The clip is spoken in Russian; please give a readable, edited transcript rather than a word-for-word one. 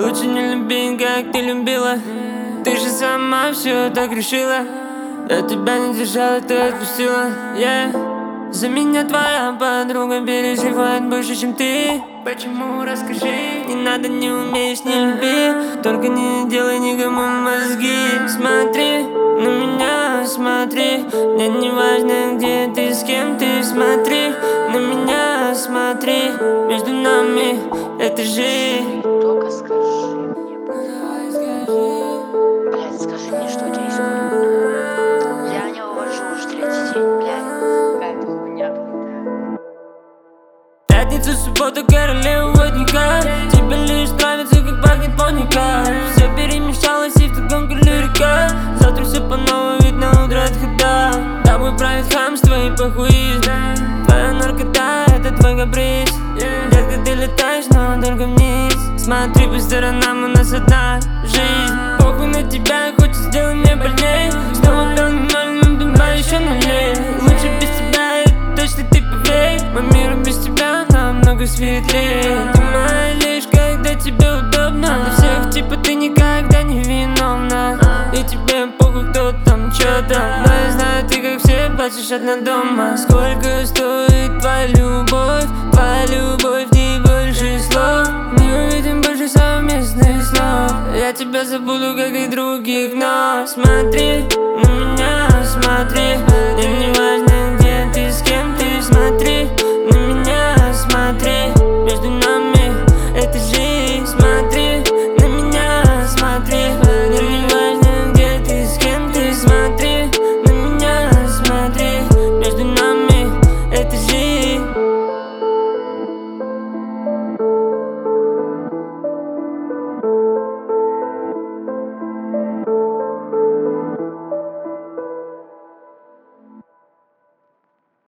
Лучше не люби, как ты любила. Ты же сама все так решила. Я тебя не держала, ты отпустила, yeah. За меня твоя подруга переживает больше, чем ты. Почему, расскажи. Не надо, не умеешь, не люби. Только не делай никому мозги. Смотри на меня, смотри. Мне не важно, где ты, с кем ты. Смотри на меня, смотри. Между нами это жизнь. Только скажи мне, блядь, скажи мне, что у тебя есть кот. Я не увожу уже 3-й день, блядь. Какая-то хуйня какая-то. Пятница, суббота, королева водника. Тебе лишь нравится, как пахнет поника. Все перемешалось и в таком коле река. Завтра все по новой, ведь на утро отхода. Тобой правит хамство и похуизм. Твоя наркота, это твой каприз. Детка, ты летаешь, но только вниз. Смотри по сторонам, у нас одна жизнь. Похуй на тебя, хочешь сделай мне больней. Снова пел ноль, но дома еще налей. Лучше без тебя, это точно ты поверь. Мой мир без тебя намного светлее. Ты моя лишь, когда тебе удобно. Для всех типа ты никогда не виновна. И тебе похуй, кто там, чё там. Но я знаю, ты как все плачешь одна дома. Сколько стоит твоя любовь? Твоя любовь, не больше слов. Мы увидим больше совместных снов. Я тебя забуду, как и других, но смотри на меня, смотри. Мне не важно, где ты, с кем ты. Смотри на меня, смотри.